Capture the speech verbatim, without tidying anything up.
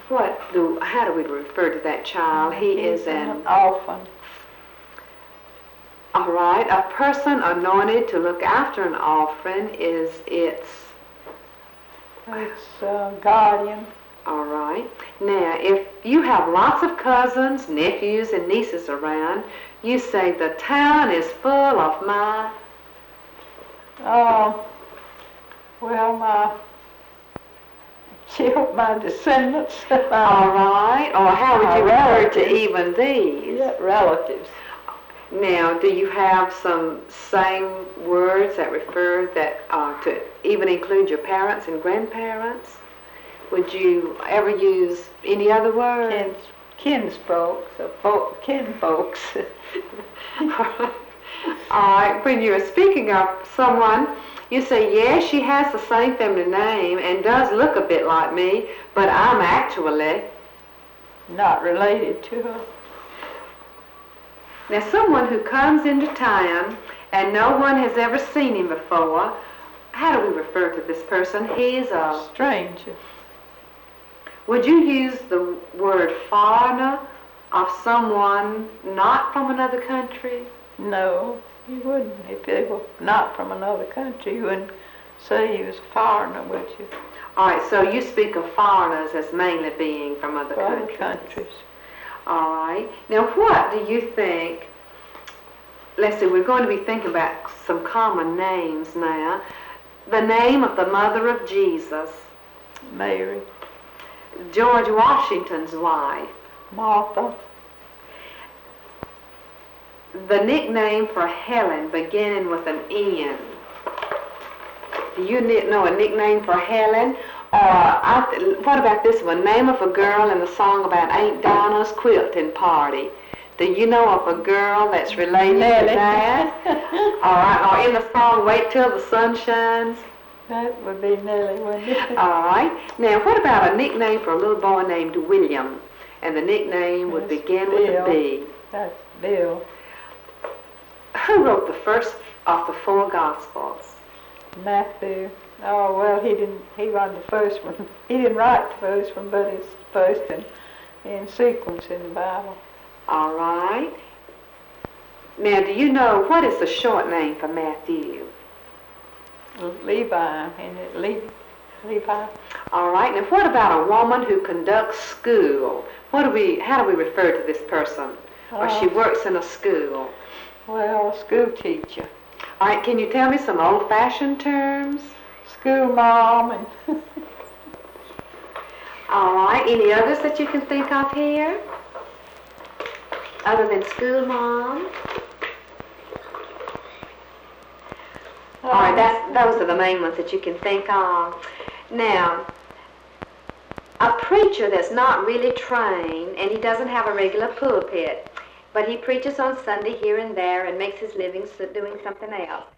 what do, how do we refer to that child? He is an, an orphan. All right, a person anointed to look after an orphan is its... It's uh, guardian. All right. Now, if you have lots of cousins, nephews, and nieces around, you say the town is full of my... Oh, well, my... my descendants. All right. Or how would you refer to even these? Yeah, relatives. Now, do you have some same words that refer that uh, to even include your parents and grandparents? Would you ever use any other words? Kins, kinsfolks, or folk, kinfolks. All right. When you're speaking of someone, you say, yes, she has the same family name and does look a bit like me, but I'm actually not related to her. Now, someone who comes into town and no one has ever seen him before, how do we refer to this person? He's a stranger. Would you use the word foreigner of someone not from another country? No, you wouldn't. If they were not from another country, you wouldn't say he was a foreigner, would you? All right, so you speak of foreigners as mainly being from other from countries. Other countries. All right. Now, what do you think, let's see, we're going to be thinking about some common names now. The name of the mother of Jesus. Mary. George Washington's wife. Martha. The nickname for Helen beginning with an N. Do you know a nickname for Helen? Or I th- what about this one? Name of a girl in the song about Aunt Dinah's quilting party. Do you know of a girl that's related Nellie. to that? All right. Or in the song Wait Till the Sun Shines? That would be Nellie, wouldn't it? All right. Now, what about a nickname for a little boy named William? And the nickname would That's begin Bill. with a B. That's Bill. Who wrote the first of the four Gospels? Matthew. Oh, well, he didn't, he wrote the first one. He didn't write the first one, but it's first in, in sequence in the Bible. All right. Now, do you know what is the short name for Matthew? Levi, and it Le- Levi. All right. Now, what about a woman who conducts school? What do we, how do we refer to this person? Or Uh, she works in a school. Well, school teacher. All right. Can you tell me some old-fashioned terms? School mom and All right. Any others that you can think of here? Other than school mom? All right. That's, those are the main ones that you can think of. Now, a preacher that's not really trained and he doesn't have a regular pulpit, but he preaches on Sunday here and there and makes his living doing something else.